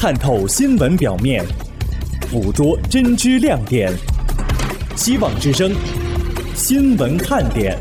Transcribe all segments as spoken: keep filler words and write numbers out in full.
探透新闻表面，捕捉真知亮点。希望之声，新闻看点。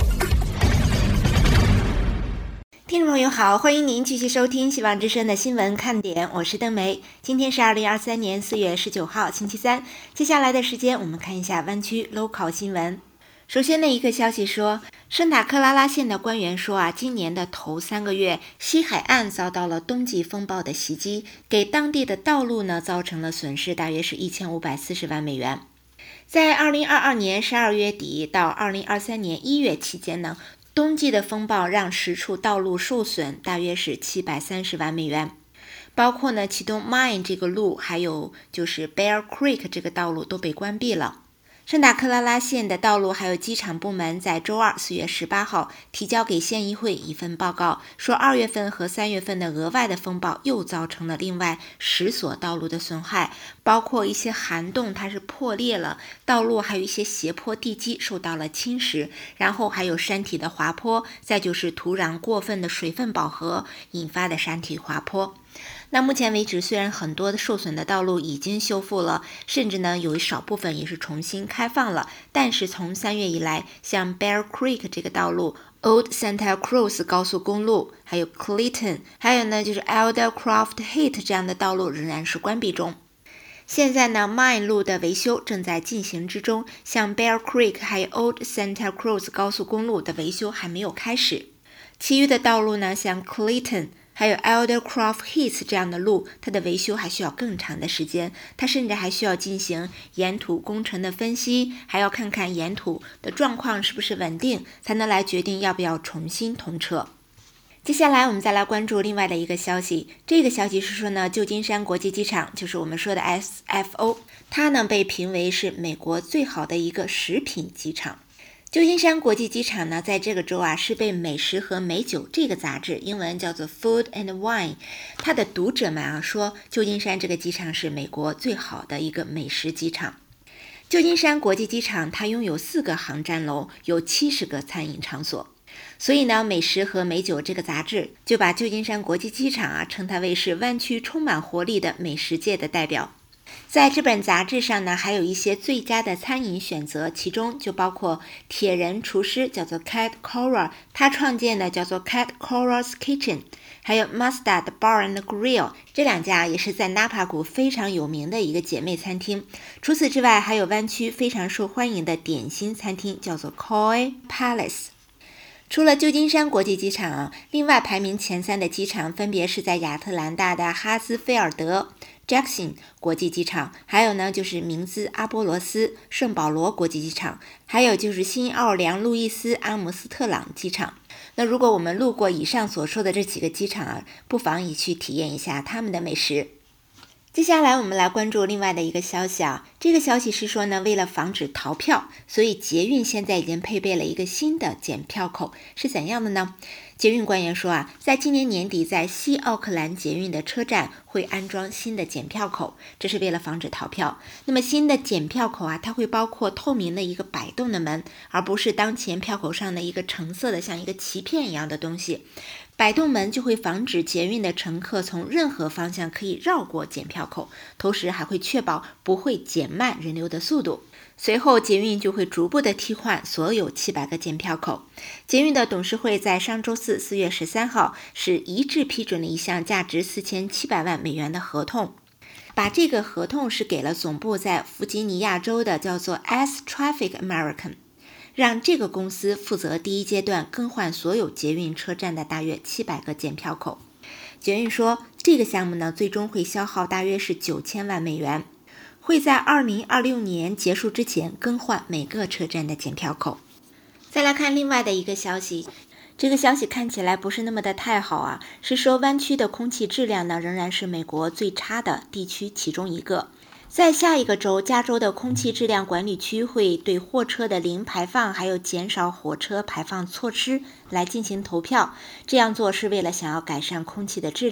听众朋友好，欢迎您继续收听希望之声的新闻看点，我是邓梅。今天是二零二三年四月十九号，星期三。接下来的时间，我们看一下湾区 local 新闻。首先的一个消息说，圣塔克拉拉县的官员说啊，今年的头三个月，西海岸遭到了冬季风暴的袭击，给当地的道路呢造成了损失，大约是一千五百四十万美元。在二零二二年十二月底到二零二三年一月期间呢，冬季的风暴让十处道路受损，大约是七百三十万美元，包括呢启东 Mine 这个路，还有就是 Bear Creek 这个道路都被关闭了。圣塔克拉拉县的道路还有机场部门在周二四月十八号提交给县议会一份报告，说二月份和三月份的额外的风暴又造成了另外十所道路的损害，包括一些涵洞它是破裂了，道路还有一些斜坡地基受到了侵蚀，然后还有山体的滑坡，再就是土壤过分的水分饱和引发的山体滑坡。那目前为止，虽然很多的受损的道路已经修复了，甚至呢有一少部分也是重新开放了，但是从三月以来，像 Bear Creek 这个道路、Old Santa Cruz 高速公路，还有 Clayton， 还有呢就是 Aldercroft Heath 这样的道路仍然是关闭中。现在呢 Mine 路的维修正在进行之中，像 Bear Creek 还有 Old Santa Cruz 高速公路的维修还没有开始。其余的道路呢，像 Clayton还有 Aldercroft Heath 这样的路，它的维修还需要更长的时间，它甚至还需要进行沿途工程的分析，还要看看沿途的状况是不是稳定，才能来决定要不要重新通车。接下来我们再来关注另外的一个消息，这个消息是说呢，旧金山国际机场，就是我们说的 S F O， 它呢被评为是美国最好的一个食品机场。旧金山国际机场呢，在这个周啊，是被《美食和美酒》这个杂志，英文叫做 Food and Wine， 它的读者们啊说，旧金山这个机场是美国最好的一个美食机场。旧金山国际机场它拥有四个航站楼，有七十个餐饮场所，所以呢，《美食和美酒》这个杂志就把旧金山国际机场啊称它为是湾区充满活力的美食界的代表。在这本杂志上呢，还有一些最佳的餐饮选择，其中就包括铁人厨师叫做 Cat Cora， 他创建的叫做 Cat Cora's Kitchen， 还有 Mustard Bar and Grill， 这两家也是在纳帕谷非常有名的一个姐妹餐厅。除此之外，还有湾区非常受欢迎的点心餐厅叫做 Koi Palace。除了旧金山国际机场啊，另外排名前三的机场分别是在亚特兰大的哈斯菲尔德 Jackson 国际机场，还有呢就是明兹阿波罗斯圣保罗国际机场，还有就是新奥尔良路易斯阿姆斯特朗机场。那如果我们路过以上所说的这几个机场啊，不妨也去体验一下他们的美食。接下来我们来关注另外的一个消息啊，这个消息是说呢，为了防止逃票，所以捷运现在已经配备了一个新的检票口，是怎样的呢？捷运官员说啊，在今年年底在西奥克兰捷运的车站会安装新的检票口，这是为了防止逃票。那么新的检票口啊，它会包括透明的一个摆动的门，而不是当前票口上的一个橙色的像一个鳍片一样的东西。摆动门就会防止捷运的乘客从任何方向可以绕过检票口，同时还会确保不会减慢人流的速度。随后捷运就会逐步的替换所有七百个检票口。捷运的董事会在上周四四月十三号是一致批准了一项价值四千七百万美元的合同，把这个合同是给了总部在弗吉尼亚州的叫做 S Traffic American，让这个公司负责第一阶段更换所有捷运车站的大约七百个检票口。捷运说，这个项目呢，最终会消耗大约是九千万美元，会在二零二六年结束之前更换每个车站的检票口。再来看另外的一个消息，这个消息看起来不是那么的太好啊，是说湾区的空气质量呢，仍然是美国最差的地区其中一个。在下一个周，加州的空气质量管理区会对货车的零排放还有减少火车排放措施来进行投票，这样做是为了想要改善空气的质量。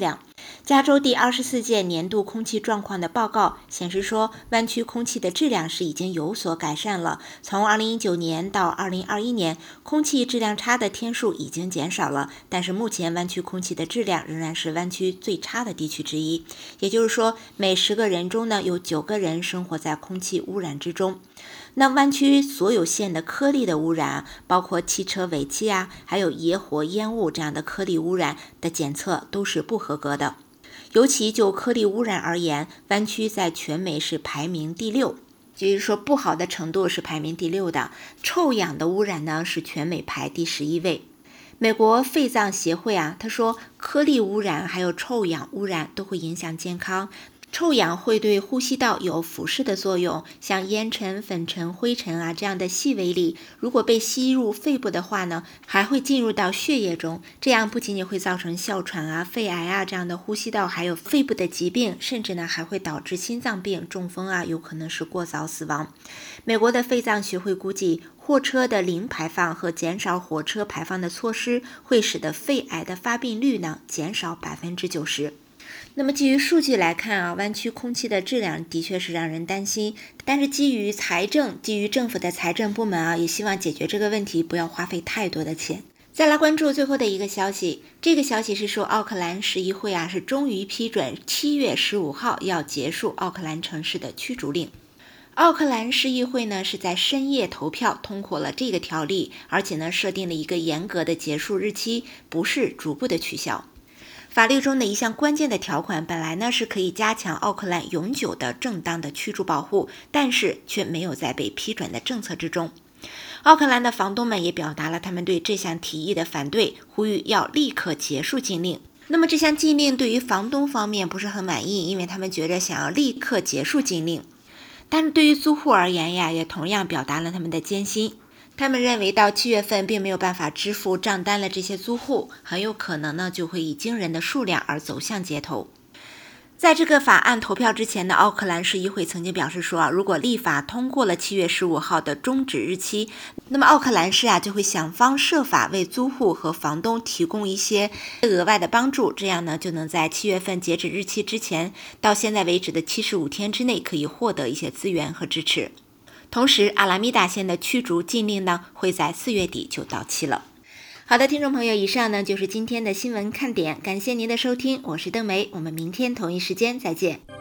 加州第二十四届年度空气状况的报告显示说，湾区空气的质量是已经有所改善了。从二零一九年到二零二一年，空气质量差的天数已经减少了，但是目前湾区空气的质量仍然是湾区最差的地区之一。也就是说，每十个人中呢，有九个人生活在空气污染之中。那湾区所有县的颗粒的污染，包括汽车尾气啊，还有野火、烟雾这样的颗粒污染的检测都是不合格的。尤其就颗粒污染而言，湾区在全美是排名第六，就是说不好的程度是排名第六的。臭氧的污染呢是全美排第十一位。美国肺脏协会啊，他说颗粒污染还有臭氧污染都会影响健康。臭氧会对呼吸道有腐蚀的作用，像烟尘、粉尘、灰尘啊这样的细微粒，如果被吸入肺部的话呢，还会进入到血液中，这样不仅仅会造成哮喘啊、肺癌啊这样的呼吸道还有肺部的疾病，甚至呢还会导致心脏病、中风啊，有可能是过早死亡。美国的肺脏学会估计，货车的零排放和减少火车排放的措施，会使得肺癌的发病率呢减少百分之九十。那么基于数据来看啊，湾区空气的质量的确是让人担心，但是基于财政，基于政府的财政部门啊，也希望解决这个问题，不要花费太多的钱。再来关注最后的一个消息，这个消息是说奥克兰市议会啊是终于批准七月十五号要结束奥克兰城市的驱逐令。奥克兰市议会呢是在深夜投票通过了这个条例，而且呢设定了一个严格的结束日期，不是逐步的取消。法律中的一项关键的条款本来呢是可以加强奥克兰永久的正当的驱逐保护，但是却没有在被批准的政策之中。奥克兰的房东们也表达了他们对这项提议的反对，呼吁要立刻结束禁令。那么这项禁令对于房东方面不是很满意，因为他们觉得想要立刻结束禁令，但是对于租户而言呀，也同样表达了他们的艰辛。他们认为到七月份并没有办法支付账单了，这些租户很有可能呢就会以惊人的数量而走向街头。在这个法案投票之前的奥克兰市议会曾经表示说啊，如果立法通过了七月十五号的终止日期，那么奥克兰市啊就会想方设法为租户和房东提供一些额外的帮助，这样呢就能在七月份截止日期之前，到现在为止的七十五天之内可以获得一些资源和支持。同时，阿拉米达县的驱逐禁令呢，会在四月底就到期了。好的，听众朋友，以上呢就是今天的新闻看点，感谢您的收听，我是邓梅，我们明天同一时间再见。